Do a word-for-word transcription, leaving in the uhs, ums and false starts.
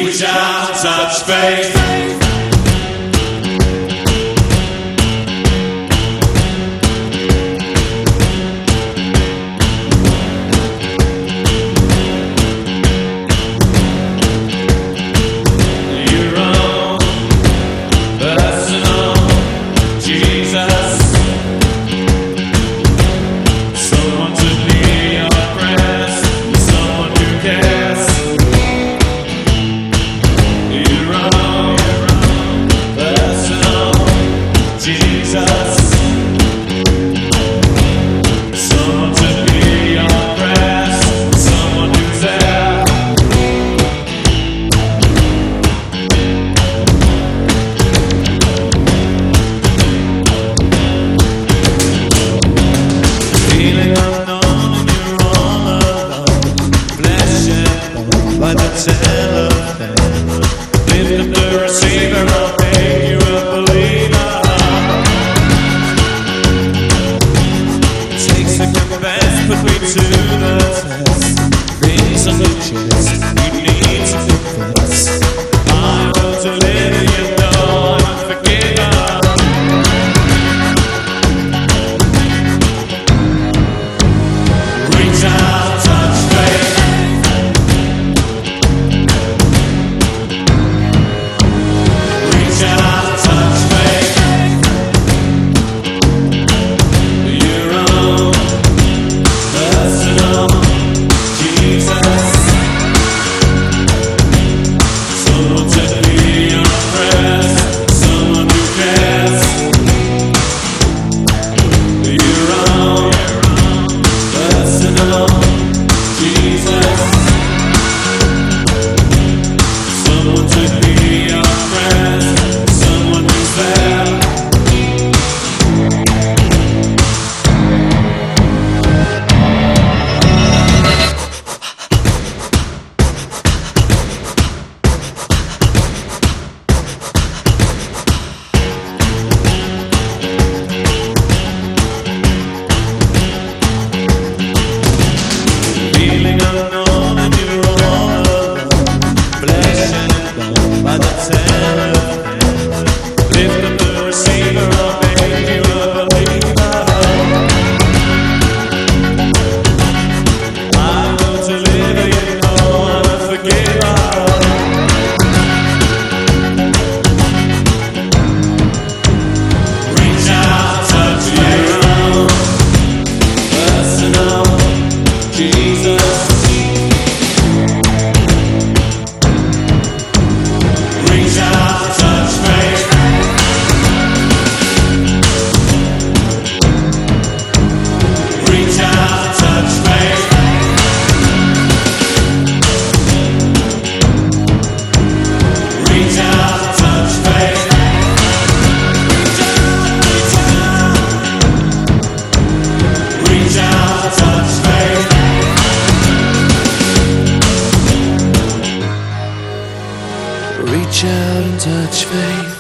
Reach out, touch faith. By the telephone, lift up the receiver, I'll make you a believer. Take second best, put me to the test. Things on the chest, you need to confess. I will deliver you, know I'm unforgiven. Reach out, touch faith. Reach out and touch faith.